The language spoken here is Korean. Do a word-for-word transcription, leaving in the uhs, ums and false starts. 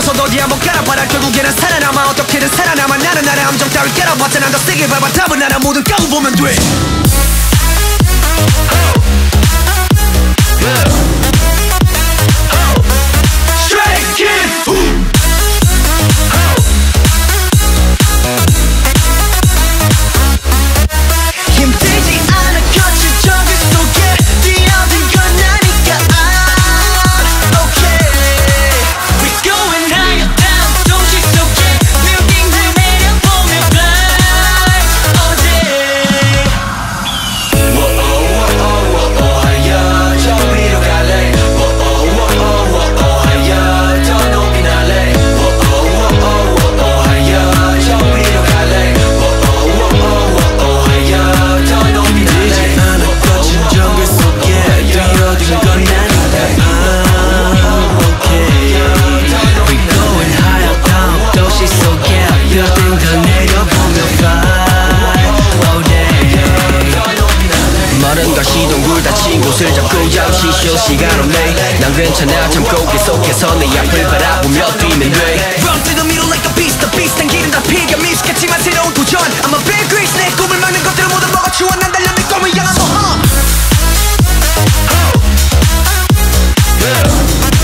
넘어서 어디 한번 깔아봐라. 결국에는 살아남아. 어떻게든 살아남아. 나는 나의 함정 따위 깨러봤자 난 더 세게 밟아. 답은 알아. 모든 까고 보면 돼. 시동굴 닫힌 곳을 잡고 잠시 쉴 시간 없네. 난 괜찮아 참고 계속해서 내 앞을 바라보며 뛰면 돼. Run through the middle like a beast. The beast 난 길은 다 피가 미숙했지만 새로운 도전. I'm a big grease. 내 꿈을 막는 것들을 모두 먹어치워. 난 달려 내 꿈을 향한 모험.